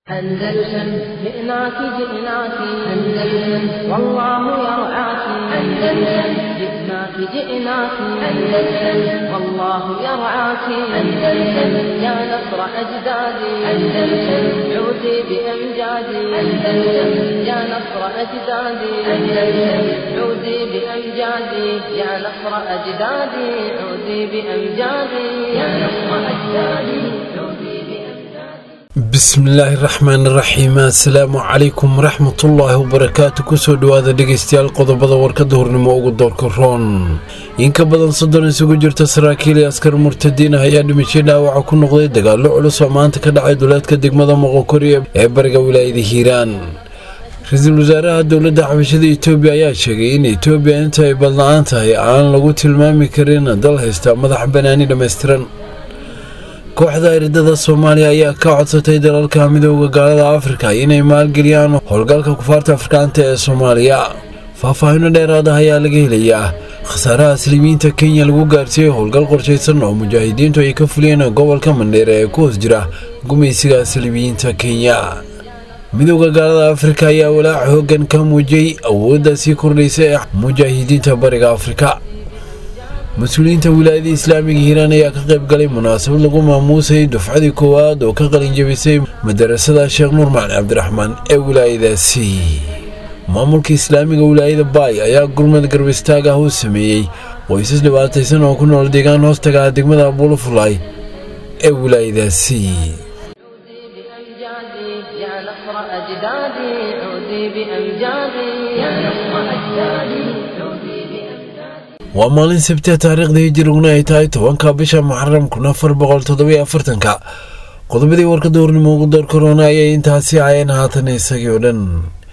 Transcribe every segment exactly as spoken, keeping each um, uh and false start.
أندلسن جئناك جئناك أندلسن والله يرعاك أندلسن جئناك جئناك أندلسن والله يرعاك أندلسن يا نصر أجدادي أندلسن عودي بأمجادي أندلسن يا نصر أجدادي أندلسن عودي بأمجادي يا نصر أجدادي عودي بأمجادي يا نصر أجدادي عودي بسم الله الرحمن الرحيم السلام عليكم ورحمة الله وبركاته كسو دوادا دقيستيال قضبضا وركا دورنمو ugu doorka roon inka badan soddon isugu jirta saraakiil iyo askar murtadiin ah ayaa dhimashay dhaawaca ku noqday dagaallo culus oo maanta ka dhacay duleedka degmada Moqokori ee bariga wilaayada Hiiraan Ra'iisul Wasaaraha Dowladda Xabashada Itoobiya ayaa sheegay in Itoobiya inta ay balnaan tahay aan lagu tilmaami karin dal haysta madax banaani dhameystiran kooxda iridada Soomaaliya ayaa ka codsatay dalalka midowga gaalada Afrika inay maalgeliyaan howlgalka kufaarta Afrikaanta ee Soomaaliya faahfaahin dheeraad ah ayaa laga helayaa khasaaraha Muslimiinta Kenya lagu gaarsiiyay howlgal qorsheysan oo mujaahidiintu ay ka fuliyeen gobolka Mandheera ee ku hoos jira gumeysiga Muslimiinta Kenya midowga gaalada Afrika ayaa walaac hoggaan ka muujiyay awoodda sii kordhaysa ee mujaahidiinta bariga Afrika مسؤولينta wilaayada Islaamiga Hiiraan ayaa ka qayb galay munaasabad lagu maamuusay dufcadii koowaad oo ka qalin jabisay madrasada Sheekh Nuur Macalin Cabdiraxmaan ee wilaayadaasi maamulka Islaamiga wilaayada Baay ayaa gurmad garab istaag ah u sameeyay qoysas dhibaataysan oo ku nool deegaan hoostaga degmada Buulafulay ee wilaayadaasi يا نصر أجدادي عودي بأمجادي يا نصر أجدادي عودي waa maalin sabti taariikhda hijriguna ay tahay tobanka bisha Muharram kun afar boqol toddoba iyo afartan ka qodobadii warka doornimo ugu door corona ayay intaasi ayeen haatan isagii oo dhan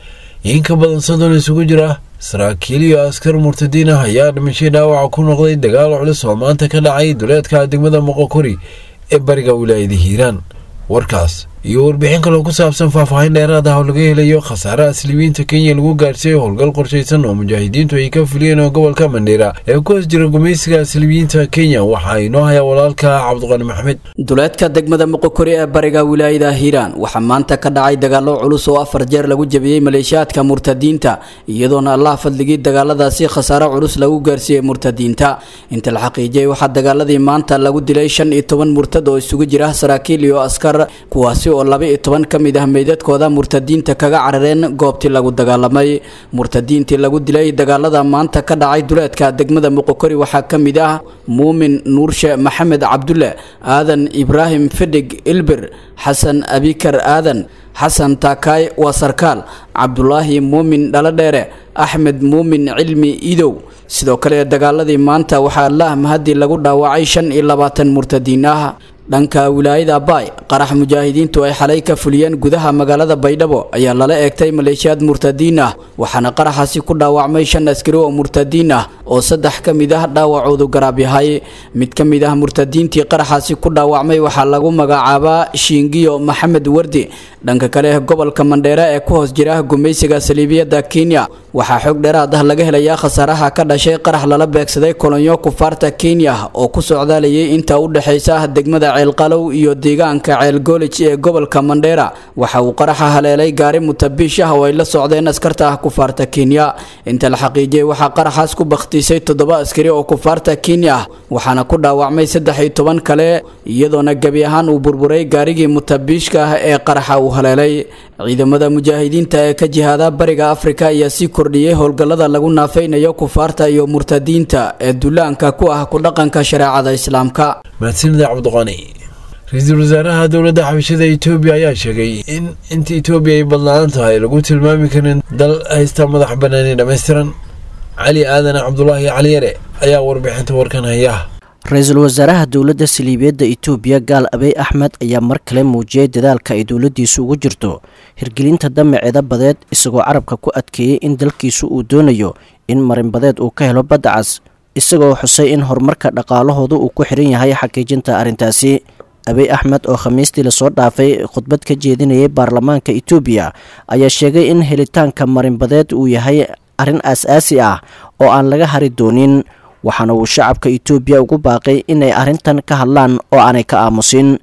in ka badan soddon isugu jira saraakiil iyo askar murtadiin ah ayaa dhimashay dhaawac ku noqday dagaal culus oo maanta ka dhacay duleedka degmada Moqokori ee bariga wilaayada Hiiraan warkaas iyo warbixin kale oo ku saabsan faahfaahin dheeraad ah oo laga helayo khasaaraha Muslimiinta Kenya lagu gaarsiiyay howlgal qorsheysan oo mujaahidiintu ay ka fuliyeen gobolka Mandheera ee ku hoos jira gumeysiga Muslimiinta Kenya waxa ay noo haya walaalka Cabduqani Maxamed duleedka degmada Moqokori ee bariga wilaayada Hiiraan waxa maanta ka dhacay dagaallo culus oo afar jeer lagu jabiyay maleeshiyaadka murtadiinta iyadoona Allah fadligii dagaaladaasi khasaaro culus lagu gaarsiiyay murtadiinta inta la xaqiijiyay waxa dagaaladii maanta lagu dilay shan iyo toban murtad oo isugu jira saraakiil iyo askar kuwaasi oo laba iyo toban kamid ah meedadkooda murtadiinta kaga carareen goobtii lagu dagaalamay murtadiintii lagu dilay dagaalada maanta ka dhacay duleedka degmada Moqokori waxa kamid ah Muumin Nuurshe Maxamed Cabdulle Aadan Ibrahim Fidig Ilbir Xasan Abikar Aadan Xasan Taakay waa sarkaal Cabdullaahi Muumin Dhaladheere Axmed Muumin Cilmi Idow sidoo kale dagaaladii maanta waxa Allah mahadi lagu dhaawacay shan iyo labaatan murtadiin ah dhanka wilaayada Baay qarax mujaahidiintu ay xalay ka fuliyeen gudaha magaalada Baydhabo ayaa lala eegtay maleeshiyad murtadiin ah waxaana qaraxaasi ku dhaawacmay shan askari oo murtadiin ah oo saddex kamid ah dhaawacoodu garaab yahay mid kamid ah murtadiintii qaraxaasi ku dhaawacmay waxa lagu magacaabaa Shingiyo Maxamed Wardi dhanka kale gobolka Mandheera ee ku hoos jira gumeysiga Saliibiyada Kenya waxa xog dheeraad ah laga helayaa khasaaraha ka dhashay qarax lala beegsaday kolonyo kufaarta Kenya oo ku socdaalayay inta u dhaxaysa degmada ceelqalow iyo deegaanka ceelgoolij ee gobolka Mandheera waxa uu qaraxa haleelay gaari mutabiish ah oo ay la socdeen askarta kufaarta Kenya inta la xaqiijiyay waxa qaraxaas ku baqtisay toddoba askari oo kufaarta Kenya waxaana ku dhaawacmay saddex iyo toban kale iyadoona gabi ahaan uu burburay gaarigii mutabiishka ah ee qaraxa uu haleelay ciidamada mujaahidiinta ee ka jihaada bariga Afrika ayaa si kordhiyay howlgallada lagu naafeynayo kufaarta iyo murtadiinta ee duulaanka ku ah ku dhaqanka shariicada Islaamka mahadsanida Cabduqani Ra'iisul Wasaaraha Dowladda Xabashada Itoobiya ayaa sheegay in inta Itoobiya ay balnaan tahay lagu tilmaami karin dal haysta madax banaani dhameystiran Ali Aadan Cabdullaahi Cali Yare ayaa warbixinta warkan haya Ra'iisul Wasaaraha Dowladda Saliibiyada Itoobiya Gaal Abiy Ahmed ayaa mar kale muujiyay dadaalka ay dowladdiisu ugu jirto hirgelinta damaceeda badeed isagoo carabka ku adkeeyay in dalkiisu uu doonayo in marin badeed uu ka helo badda cas isagoo xusay in horumarka dhaqaalahooda uu ku xiran yahay xaqiijinta arrintaasi Abiy Ahmed oo khamiistii la soo dhaafay khudbad ka jeedinayay baarlamaanka Itoobiya ayaa sheegay in helitaanka marin badeed uu yahay arrin aasaasi ah oo aan laga hari doonin waxaana uu shacabka Itoobiya ugu baaqay inay arrintan ka hadlaan oo aanay ka aamusin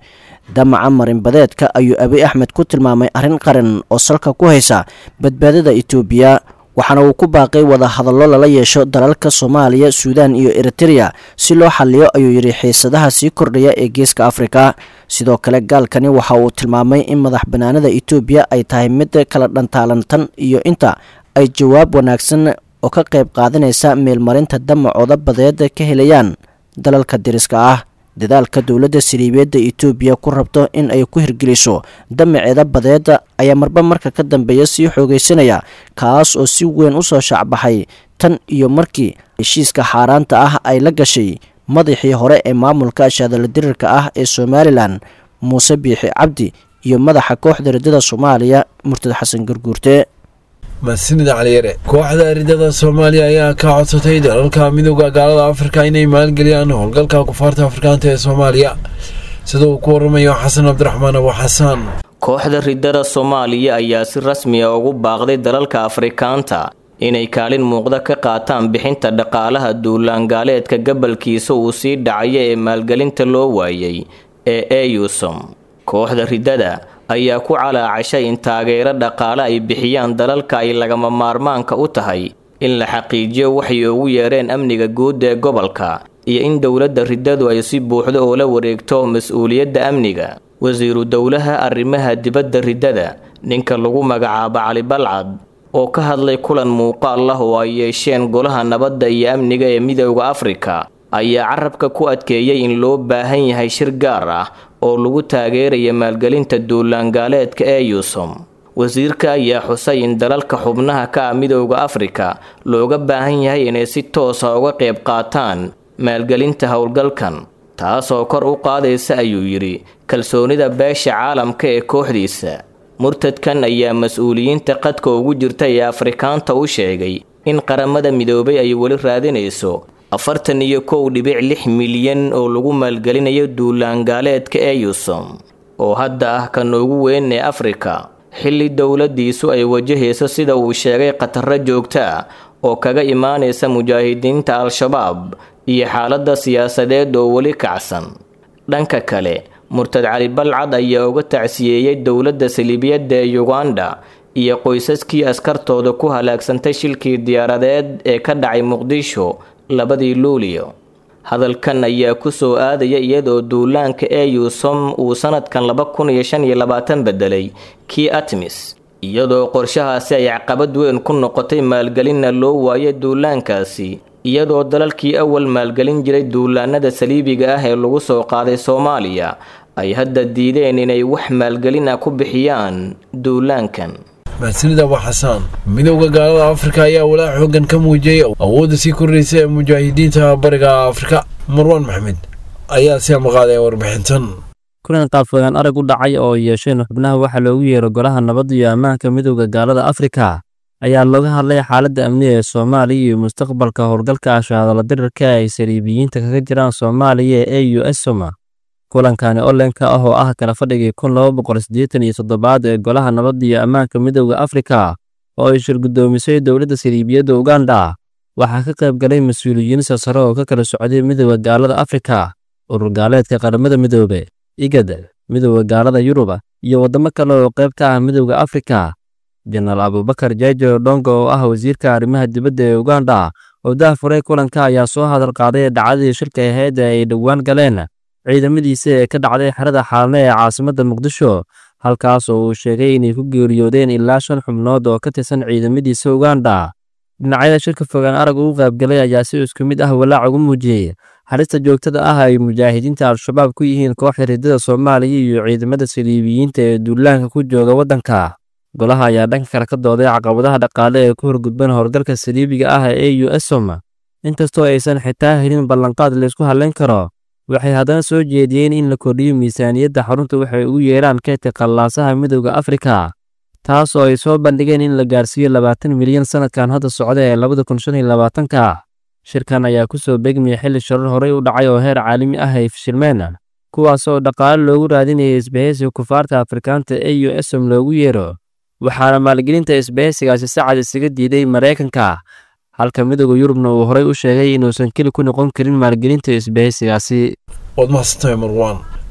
damaca marinbadeedka ayuu abiy axmed ku tilmaamay arrin qaran oo salka ku haysa badbaadada itoobiya waxaana uu ku baaqay wada hadallo lala yeesho dalalka soomaaliya suudaan iyo eritereya si loo xaliyo ayuu yidhi xiisadaha sii kordhaya ee geeska afrika sidoo kale gaalkani waxa uu tilmaamay in madax banaanida itoobiya ay tahay mid kala dhantaalantan iyo inta ay jawaab wanaagsan oo ka qayb qaadanaysa meelmarinta damacooda badeed ka helayaan dalalka deriska ah dadaalka dowladda saliibeedda itoobiya ku rabto in ay ku hirgeliso damaceeda badeeda ayaa marba marka ka dambeeya sii xoogaysanaya kaas oo si weyn u soo shaacbaxay tan iyo markii heshiiska xaaraanta ah ay la gashay madaxii hore ee maamulka shaadala dirirka ah ee somalilan muuse biixi cabdi iyo madaxa kooxda riddada soomaaliya murtad xasan garguurte mahadsanida caliyare kooxda riddada soomaaliya ayaa ka codsatay dalalka midowda gaalada afrika inay maalgeliyaan howlgalka kufaarta afrikaanta ee soomaaliya sida uu ku waramayo xasan cabdiraxmaan abu xasaan kooxda riddada soomaaliya ayaa si rasmi ah ugu baaqday dalalka afrikaanta inay kaalin muuqda ka qaataan bixinta dhaqaalaha duulaangaaleedka gabalkiisa uu sii dhacaya ee maalgelinta loo waayay ee eyusom kooxda riddada ayaa ku calaacashay in taageero dhaqaale ay bixiyaan dalalka ay lagama maarmaanka u tahay in la xaqiijiyo waxay ugu yeereen amniga guud ee gobolka iyo in dowladda riddadu ay si buuxda oo la wareegto mas-uuliyadda amniga wasiiru dowlaha arrimaha dibadda riddada ninka lagu magacaabo cali balcad oo ka hadlay kulan muuqaal ah oo ay yeesheen golaha nabadda iyo amniga ee midowda afrika ayaa carabka ku adkeeyay in loo baahan yahay shir gaar ah oo lagu taageeraya maalgelinta duulaangaaleedka eyusom wasiirka ayaa xusay in dalalka xubnaha ka ah midowda afrika looga baahan yahay inay si toosa uga qayb qaataan maalgelinta howlgalkan taasoo kor u qaadaysa ayuu yidhi kalsoonida beesha caalamka ee kooxdiisa murtadkan ayaa mas-uuliyiinta qadka ugu jirta ee afrikaanta u sheegay in qaramada midoobay ay weli raadinayso afartan iyo kow dhibic lix milyan oo lagu maalgelinayo duulaangaaleedka eyusom oo hadda ah kan ugu weyn ee afrika xilli dowladiisu ay wajahayso sida uu sheegay khataro joogto ah oo kaga imaanaysa mujaahidiinta al-shabaab iyo xaaladda siyaasadeed oo weli kacsan dhanka kale murtad cali balcad ayaa uga tacsiyeeyey dowladda saliibiyadda ee uganda iyo qoysaskii askartooda ku halaagsantay shilkii diyaaradeed ee ka dhacay muqdisho labadii luuliyo hadalkan ayaa ku soo aadaya iyadoo duulaanka eyusom uu sanadkan laba kun iyo shan iyo labaatan bedelay kii atmis iyadoo qorshahaasi ay caqabad weyn ku noqotay maalgelinna loo waayay duulaankaasi iyadoo dalalkii awal maalgelin jiray duulaanada saliibiga ah ee lagu soo qaaday soomaaliya ay hadda diideen inay wax maalgelin ah ku bixiyaan duulaankan mahadsanida abu xasaan midowda gaalada afrika ayaa walaac xoogan ka muujiyay awoodda sii kordhaysa ee mujaahidiinta bariga afrika marwaan maxmed ayaa si amaqaaday warbixintan kulan qaabfogaan arag u dhacay oo yeesheen xubnaha waxaa loogu yeero golaha nabadda iyo ammaanka midowda gaalada afrika ayaa looga hadlay xaaladda amniga ee soomaaliya iyo mustaqbalka howlgalka shahaadala dirirka ay saliibiyiinta kaga jiraan soomaaliya ee e u s soma kulankani olenka ah oo ah kala fadhigii kun laba boqol siddeetan iyo toddobaad ee golaha nabadda iyo ammaanka midowda afrika oo ay shir guddoomisay dowladda saliibiyadda uganda waxaa ka qayb galay mas-uuliyiin sasare oo ka kala socday midowda gaalada afrika urur gaaleedka qaramada midoobe igad midowda gaalada yuruba iyo waddamo kale oo qayb ka ah midowda afrika jenaraal abubakar jaajo dhongo oo ah wasiirka arrimaha dibadda ee uganda oo daahfuray kulanka ayaa soo hadal qaaday dhacdadii shirka ahayd ee ay dhowaan galeen ciidamadiisa ee ka dhacday xerada xaalne ee caasimadda muqdisho halkaas oo uu sheegay inay ku geeriyoodeen ilaa shan xubnood oo ka tirsan ciidamadiisa uganda dhinacyada shirka fogaan arag ugu qaybgalay ayaa si isku mid ah walaac ugu muujiyey halista joogtada ah ay mujaahidiinta al-shabaab ku yihiin kooxda riddada soomaaliya iyo ciidamada saliibiyiinta ee duulaanka ku jooga waddanka golaha ayaa dhanka kale ka dooday caqabadaha dhaqaale ee ku horgudban howlgalka saliibiga ah ee e u s soma inkastoo aysan xitaa helin ballanqaad laysku hadlayn karo waxay haddana soo jeediyeen in la kordhiyo miisaaniyadda xarunta waxay ugu yeeraan keedka qallaasaha midowda afrika taas oo ay soo bandhigeen in la gaarsiiyo labaatan milyan sanadkan hadda socda ee labada kun shan iyo labaatanka shirkan ayaa ku soo beegmaya xilli sharar horey u dhacay oo heer caalami ah ay fashilmeen kuwaas oo dhaqaale loogu raadinayay isbahaysiga kufaarta afrikaanta e u s som loogu yeero waxaana maalgelinta isbahaysigaasi si cad isaga diiday maraykanka halka midowda yurubna uu horey u sheegay inuusan keli ku noqon karin maalgelinta isbahaysigaasi waad mahadsantahay marwaan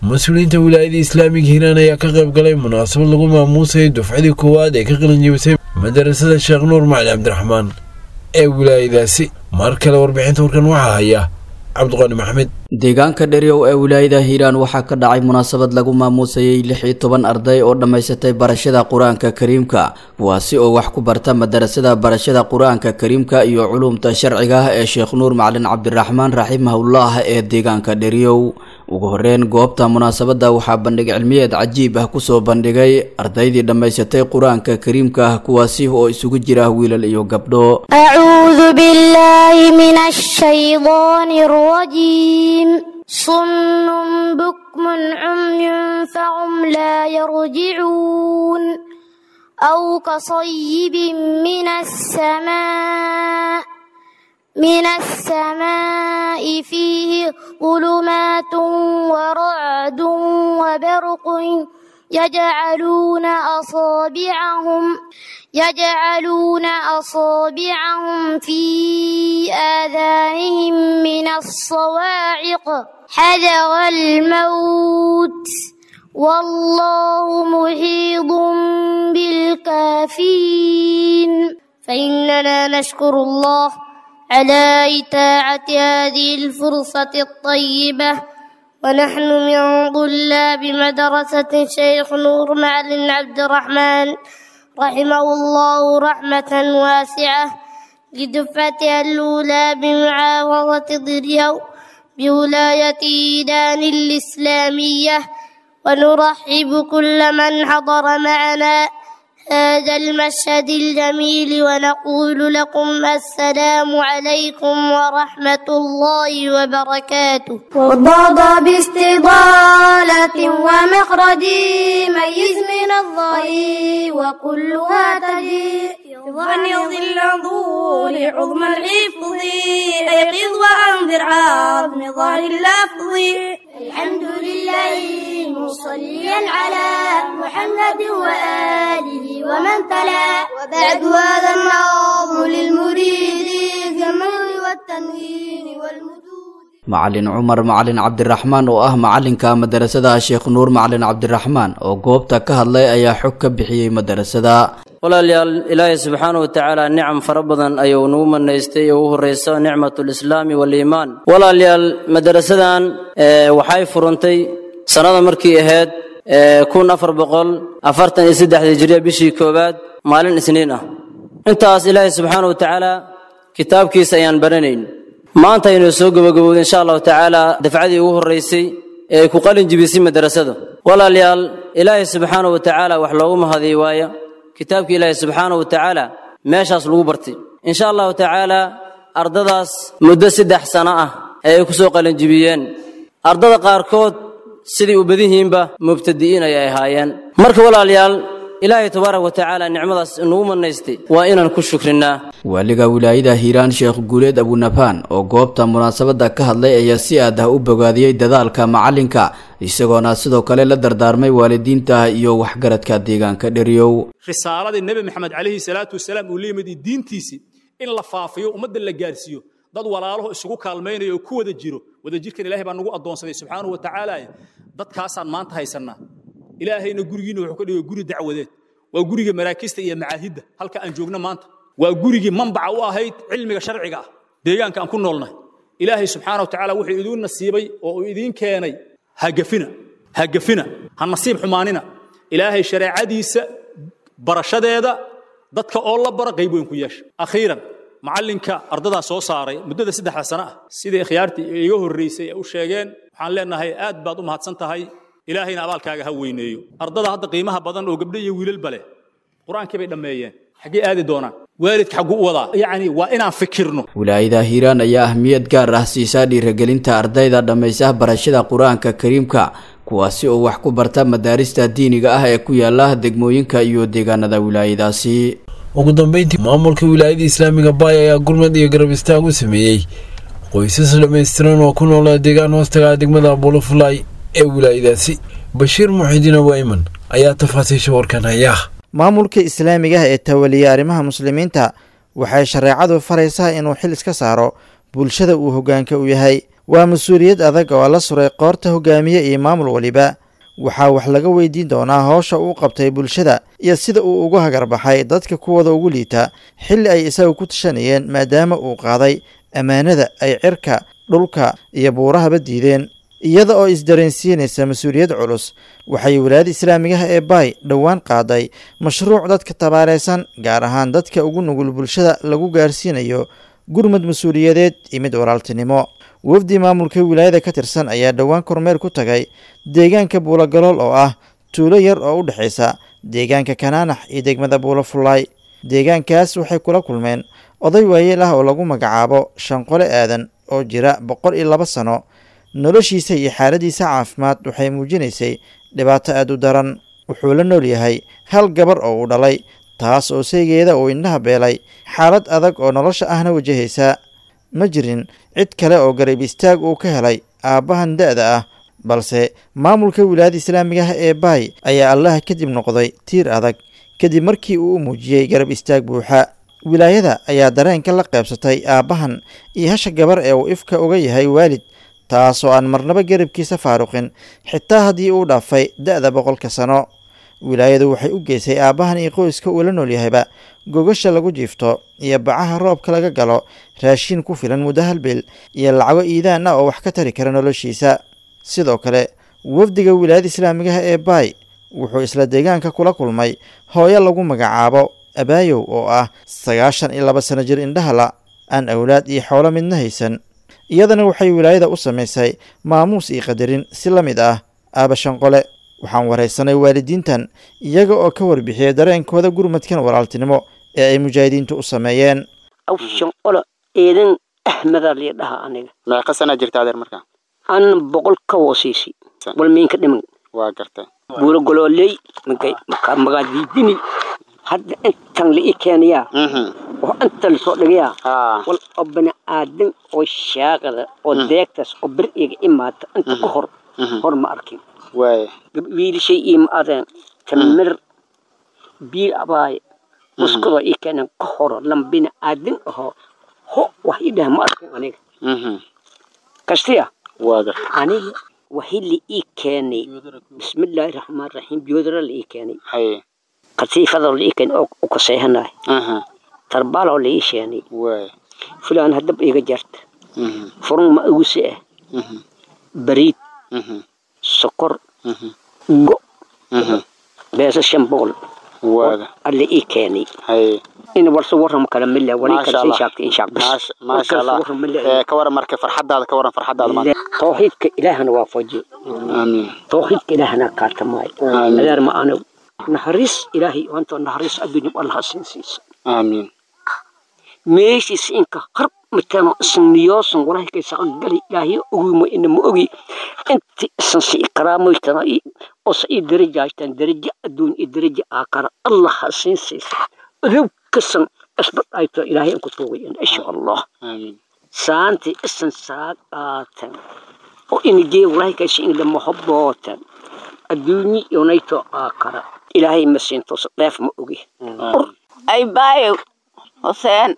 mas-uuliyiinta wilaayada islaamiga hiiraan ayaa ka qayb galay munaasabad lagu maamuusay dufcadii koowaad ee ka qalinjibisay madarasada sheekh nuur macalin cabdiraxmaan ee wilaayadaasi. mar kale warbixinta warkan waxaa haya cabdiqaani maxamed. deegaanka dheryow ee wilaayada hiiraan waxaa ka dhacay munaasabad lagu maamuusayay lix iyo toban arday oo dhammaysatay barashada qur-aanka kariimka kuwaasi oo wax ku barta madarasada barashada qur-aanka kariimka iyo culumta sharciga ah ee sheekh nuur macalin cabdiraxmaan raximahullah ee deegaanka dheryow. ugu horeyn goobta munaasabada waxaa bandhig cilmiyeed cajiib ah kusoo bandhigay ardaydii dhammaysatay qur-aanka kariimka ah kuwaasi oo isugu jira wiilal iyo gabdho. acuudu billaahi min ashaydaani rajiim sunnun bukmun cumyun fahum laa yarjicuun aw kasayibin min assamaa من السماء فيه ظلمات ورعد وبرق يجعلون أصابعهم يجعلون أصابعهم في آذانهم من الصواعق حذر الموت والله محيط بالكافرين فإننا نشكر الله على إتاعة هذه الفرصة الطيبة ونحن من طلاب مدرسة شيخ نور معلم عبد الرحمن رحمه الله رحمة واسعة لدفعتها الأولى بمعاوضة ضريو بولاية إيدان الإسلامية ونرحب كل من حضر معنا هذا المشهد الجميل ونقول لكم السلام عليكم ورحمة الله وبركاته. وضاد باستضالة ومخرج ميز من الظهير وكلها تجي ظن يضل ظهور عظم الحفظ أيقظ وأنذر عظم ظهر اللفظ الحمد لله مصليا على محمد وآله ومن تلا وبعد هذا النظم للمريد في المنع والتنوين والمدود. macalin cumar macalin cabdiraxmaan oo ah macalinka madarasada sheekh nuur macalin cabdiraxmaan oo goobta ka hadlay ayaa xog ka bixiyey madarasada. walaalayaal ilaahay subxaanahu watacaala nicam fara badan ayuu nagu manaystay oo u horeysa nicmatlislaami waliimaan. walaalayaal madarasadan waxay furantay sanada markii ahayd kun afar boqol afartan iyo saddex hijriya bishii koowaad maalin isniin ah. intaas ilaahay subxaanahu watacaala kitaabkiisa ayaan baranayn. maanta aynu soo gabagabowday insha allahu tacaala dafcadii ugu horeysay ee ku qalin jibisay madarasada. walaalayaal ilaahay subxaanahu watacaala wax loogu mahadiyo waaya kitaabkii ilaahay subxaanahu watacaala meeshaas lagu bartay. insha allahu tacaala ardadaas muddo saddex sano ah ay ku soo qalin jibiyeen. ardada qaarkood sidii u badan yihiinba mubtadi'iin ay ahaayeen. marka walaalayaal ilaahay tabaaraka wa tacaala nicmadaas inuu manaystay waa inaan ku shukrinaa. waaliga wilaayada hiiraan sheekh guuleed abunafaan oo goobta munaasabada ka hadlay ayaa si aad ah u bogaadiyey dadaalka macalinka isagoona sidoo kale la dardaarmay waalidiinta iyo waxgaradka deegaanka dheryow. risaaladii nabi maxamed calayhi salaatu wasalaam uu leeyahay diintiisi in la faafiyo ummadda la gaarsiiyo dad walaalaho isugu kaalmaynayo ku wada jiro wada jirkan ilaahay baa nagu adoonsaday subxaanahu wa tacaala. dadkaasaan maanta haysanaa. ilaahayna gurigiina wuxuu ka dhigay guri dacwadeed waa guriga maraakista iyo macaahidda halka aan joogno maanta waa gurigii manbaca u ahayd cilmiga sharciga ah deegaanka aan ku noolnahay. ilaahay subxaanahu wa tacaala wuxuu idin nasiibay oo uu idin keenay hagafina hagafina ha nasiib xumaanina. ilaahay shareecadiisa barashadeeda dadka oo la bara qayb weyn ku yeesha. akhiiran macalinka ardadaa soo saaray muddada saddexda sano ah sidii khiyaartii iga horreysay u sheegeen waxaan leenahay aad baad u mahadsan tahay. ilaahayna abaalkaaga ha weyneeyo. ardada hadda qiimaha badan oo gabdho iyo wiilal bale qur-aankii bay dhammeeyeen xaggee aadi doonaan waalidka xaggu u wadaa yacni waa inaan fikirno. wilaayada hiiraan ayaa ahmiyad gaar ah siisaa dhiirigelinta ardayda dhammaysa barashada qur-aanka kariimka kuwaasi oo wax ku barta madaarista diiniga ah ee ku yaala degmooyinka iyo deegaanada wilaayadaasi. ugu dambeyntii maamulka wilaayada islaamiga baay ayaa gurmad iyo garab istaag u sameeyey qoysas dhammaystiran oo ku noolaa deegaan hoostaga degmada bulufulay ee wilaayadaasi. bashiir muxidiin wayman ayaa tafaasiisha warkan haya. maamulka islaamiga ah ee tawaliya arrimaha muslimiinta waxay shareecadu faraysaa inuu xil iska saaro bulshada uu hoggaanka u yahay waa mas-uuliyad adag oo la suray qoorta hogaamiye iyo maamul waliba waxaa wax laga weydiin doonaa howsha uu qabtay bulshada iyo sida uu ugu hagarbaxay dadka kuwooda ugu liita xilli ay isaga ku tashanayeen maadaama uu qaaday ammaanada ay cirka dhulka iyo buurahaba diideen iyada oo isdareensiinaysa mas-uuliyad culus waxay wilaayada islaamigaha ee baay dhowaan qaaday mashruuc dadka tabaareysan gaar ahaan dadka ugu nugul bulshada lagu gaarsiinayo gurmad mas-uuliyadeed iyo mid walaaltinimo wafdi maamulka wilaayada ka tirsan ayaa dhowaan kormeer ku tagay deegaanka buulagalool oo ah tuulo yar oo u dhexaysa deegaanka kanaanax iyo degmada buulo fullaay deegaankaas waxay kula kulmeen oday waayeel ah oo lagu magacaabo shanqole aadan oo jira boqol iyo laba sano noloshiisa iyo xaaladiisa caafimaad waxay muujinaysay dhibaato aada u daran wuxuu la nool yahay hal gabar oo uu dhalay taas oo seegeeda uu indhaha beelay xaalad adag oo nolosha ahna wajahaysa ma jirin cid kale oo garab istaag uu ka helay aabbahan da-da ah balse maamulka wilaayada islaamigaha ee baay ayaa allaha kadib noqday tiir adag kadib markii uu u muujiyey garab istaag buuxa wilaayada ayaa dareenka la qaybsatay aabbahan iyo hasha gabar ee uu ifka uga yahay waalid taasoo aan marnaba garabkiisa faaruqin xitaa haddii uu dhaafay da-da boqolka sano wilaayadu waxay u geysay aabbahan iyo qoyska uu la nool yahayba gogasha lagu jiifto iyo bacaha roobka laga galo raashiin ku filan muddo hal bil iyo lacago iidaan ah oo wax ka tari kara noloshiisa sidoo kale wafdiga wilaayada islaamigaha ee baay wuxuu isla deegaanka kula kulmay hooyo lagu magacaabo abaayow oo ah sagaashan iyo laba sano jir indhahala aan awlaad iyo xoolo midna haysan iyadana waxay wilaayada u samaysay maamuus iyo qadarin si la mid ah aaba shanqole waxaan waraysanay waalidiintan iyaga oo ka warbixiyay dareenkooda gurmadkan walaaltinimo ee ay mujaahidiintu u sameeyeen aw shanqole eedan ahmada la dhaha aniga meeqa sana jirta adeer markaa an boqol ka wasiisi wal miinka dhiman waa gartay buuro golooley magay magaadiidini hadda intan la ii keenayaa oo inta la soo dhigayaa wal obna aadan oo shaaqada oo deegtas oo bir iga imaata inta ku hor hor ma arkin waay wiil shay iim aadan tamir biil abaay muskudo ii keenan ku hor lambina aadan oo ho wax ii ma arkin aniga kastiya waaga aniga وحيلي إيه كاني بسم الله الرحمن الرحيم بيودر اللي إيه كاني هاي قصيفة اللي إيه كان أو كسيهنا أها تربالة اللي إيش يعني واي فلان هدب إيه جرت فرن ما أوسئ بريد سكر جو بس الشمبول واي اللي إيه كاني هاي إن ورث ورهم كلام الله ولي كان شاك إن شاء بس ما شاء الله كورا مركب فرحة هذا كورا فرحة هذا توحيدك إلهنا وافجي آمين توحيدك إلهنا كاتماي غير ما أنا نحرس إلهي وأنت نحرس الدنيا والله سنسيس آمين ماشي سينك قرب متنا سنياس ولا هيك سأقول إلهي أقوم إن مؤوي أنت سنسي إكرام ويتنا أصعي درجة عشان درجة الدنيا درجة آخر الله سنسيس لو كسن أثبت آيات إلهي أنك توي إن شاء الله آمين سانتي إسن ساقات وإن جي والله كشيء لما حبوت الدنيا يونيتو آخر إلهي مسين تصدف مؤوي أي بايو حسين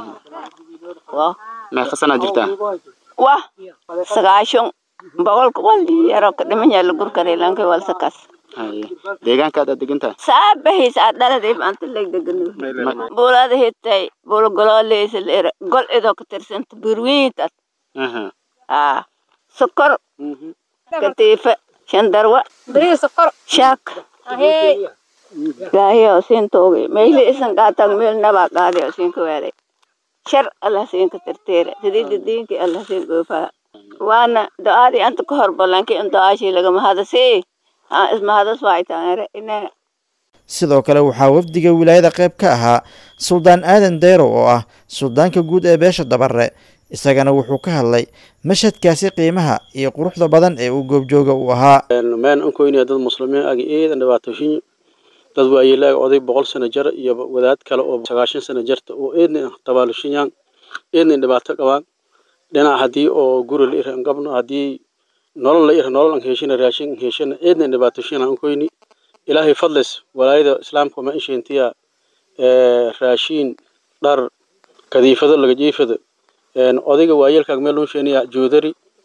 واه ما خسنا جرتا واه سقاشون بقول قول يا رك دمني على الجور كريلان كوال سكاس هاي ديجان كذا ديجنتا سابه سادة ديب أنت اللي دقني بولا ده هتاي بولا قلال ليس الإير قل إذا كترسنت برويت أها آه سكر كتيفة شندروة بري سكر شاك هي لا هي أسين توجي ما هي إسن قاتل ميل نبأ قاعدة أسين كوالي شر الله سين كترتير تدي الدين كي الله سين كوفا وانا دعاري أنت كهرب لانك أنت عايشي لقم هذا سي اسمه هذا سوايتان إنه sidoo kale waxaa wafdiga wilaayada qayb ka ahaa suldaan aadan deyro oo ah suldaanka guud ee beesha dabare isagana wuxuu ka hadlay mashadkaasi qiimaha iyo quruxda badan ee uu goobjooga u ahaa meen ankoynaya dad muslimiin ag eedan dhibaatooyin dad waayilaaga oday boqol sano jar iyo wadaad kale oo sagaashan sano jarta oo eedna tabaalushiyan eedna dhibaato qabaan dhinaca hadii oo guri la iran qabno hadii nolol la iran nolol aan heshiina raashin heshiina eedna dhibaatooyin aan koyni ilaahay fadlis walaayada islaamka ma insheentiya ee raashin dhar kadiifado laga jiifado een odayga waayilka meel uu sheeniya joodari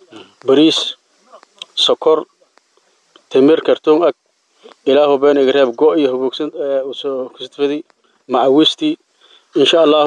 bariis sokor timir kartoon ag ilaahu been igreeb go iyo hubugsan usoo kustfadi macawisti insha Allah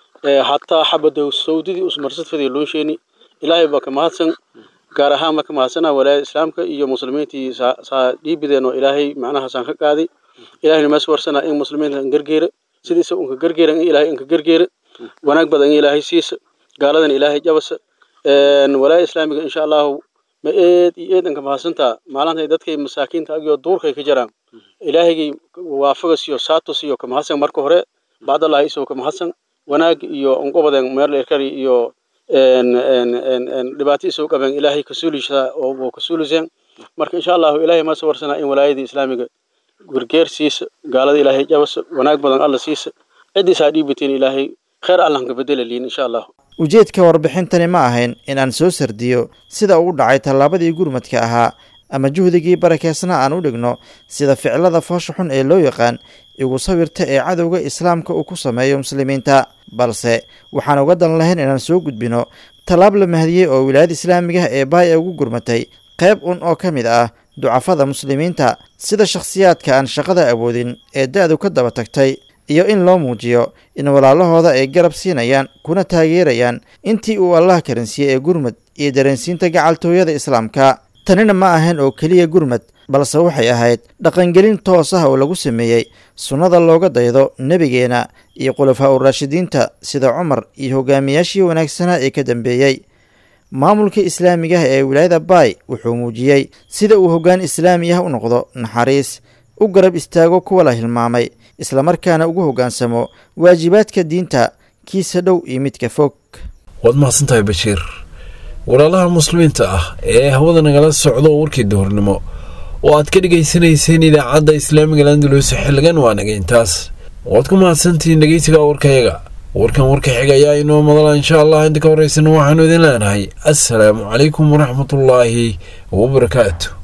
hatta xabadu saudidi usmarsad fadi loonsheeni ilaahay baa ka mahadsan gaar ahaan marka mahadsanaa walaal islaamka iyo muslimiintii saa dhiibideen oo ilaahay macnaha san ka qaaday ilaahay ma swarsana in muslimiinta gargeera sidiisa uu ka gargeeran ilaahay in ka gargeera wanaag badan ilaahay siisa gaaladan ilaahay jabasa een walaal islaamiga insha Allah ma eed iyo eedanka mahadsantaa maalinta dadkay masaakiinta agiyo duurka ka jiraan ilaahay waafaqasiyo saatosiyo ka mahadsan marka hore baad Allah isoo ka mahadsan wanaag iyo onqobadan meel kari iyo een een een dhibaato isoo qaban ilaahay ka suulisha oo ka suuliseen marka insha Allah ilaahay ma soo warsana in walaayada islaamiga gurgeer siisa gaalada ilaahay jabas wanaag badan Allah siisa cidii saadiibateen ilaahay khayr Allah ka bedelaliin insha Allah ujeedka warbixintani ma ahayn in aan soo sardiyo sida uu dhacay tallaabadii gurmadka ahaa ama juhdigii barakeysna aan u dhigno sida ficilada foosha xun ee loo yaqaan igu sawirta ee cadowga islaamka uu ku sameeyo muslimiinta balse waxaan uga dan lahayn inaan soo gudbino tallaab la mahdiyey oo wilaayada islaamiga ee baay ugu gurmatay qayb un oo ka mid ah ducafada muslimiinta sida shakhsiyaadka aan shaqada awoodin ee da'du ka daba tagtay iyo in loo muujiyo in walaalahooda ay garab siinayaan kuna taageerayaan intii uu Allah karinsiiyey ee gurmad iyo dareensiinta gacaltooyada islaamka tanina ma ahayn oo keliya gurmad balse waxay ahayd dhaqangelin toos ah oo lagu sameeyey sunnada looga daydo nebigeena iyo khulafaa ur-raashidiinta sida cumar iyo hogaamiyaashii wanaagsanaa ee ka dambeeyey maamulka islaamiga ah ee wilaayada baay wuxuu muujiyey sida uu hoggaan islaami ah u noqdo naxariis u garab istaago kuwa la hilmaamay islamarkaana ugu hoggaansamo waajibaadka diinta kiisa dhow iyo midka fog waad mahadsantahay bashiir walaalaha muslimiinta ah ee hawada nagala socdo warkii duhurnimo oo aad ka dhegaysanayseen idaacadda islaamiga landulus xilligan waa naga intaas waad ku mahadsantihiin dhegeysiga warkayaga warkan warka xiga ayaa inoo madala insha allah inta ka horeysana waxaanu idin leenahay assalaamu calaykum waraxmatullaahi wabarakaatu